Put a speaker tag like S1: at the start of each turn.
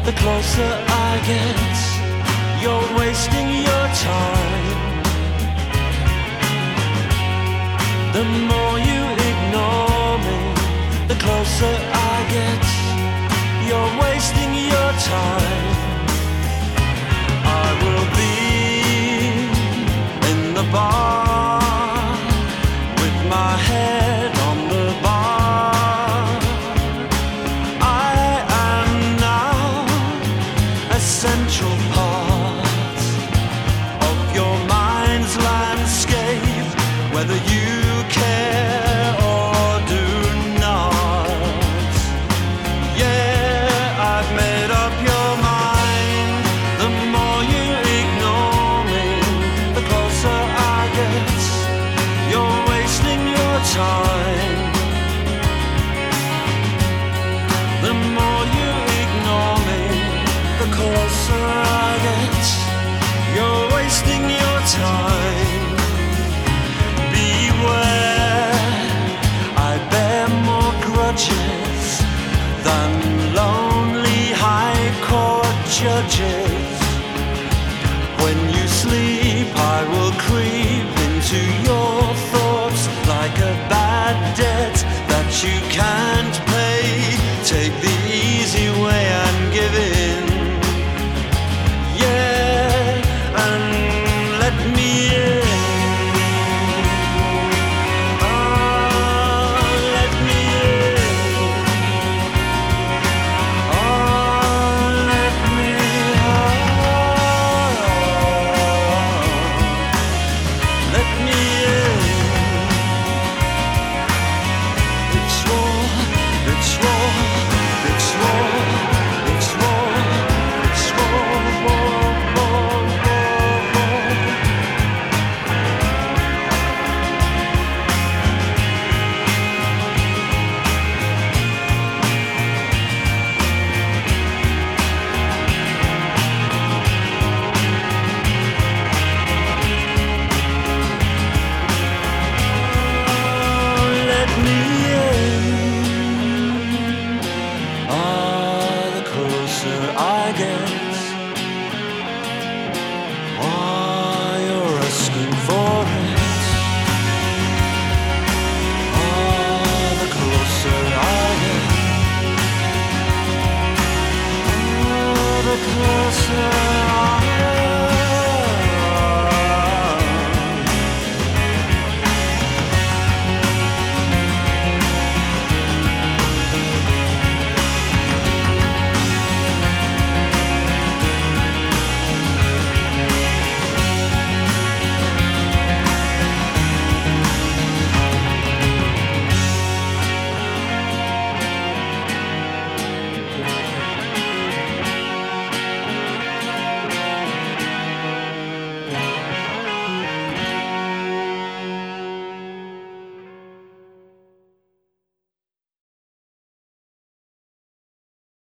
S1: the closer I get. You're wasting your time. The more you ignore me, the closer I get. You're wasting your time. I will be in the bar with my head on the bar. I am now a central part of your mind's landscape, whether you care or do not. Yeah, I've made up your mind. The more you ignore me, the closer I get. You're wasting your time. The more you ignore me, the closer I get. You're wasting your time. Beware, I bear more grudges than lonely high court judges. When you sleep, I will creep into your thoughts like a bad debt that you can't pay. Take the easy way and give in. Yeah, and let me in. Oh, let me in. Oh, let me out. Let me in. It's war, it's war, it's war, it's war, it's war, war, war, war, war. Let me in. Ah, the closer I get.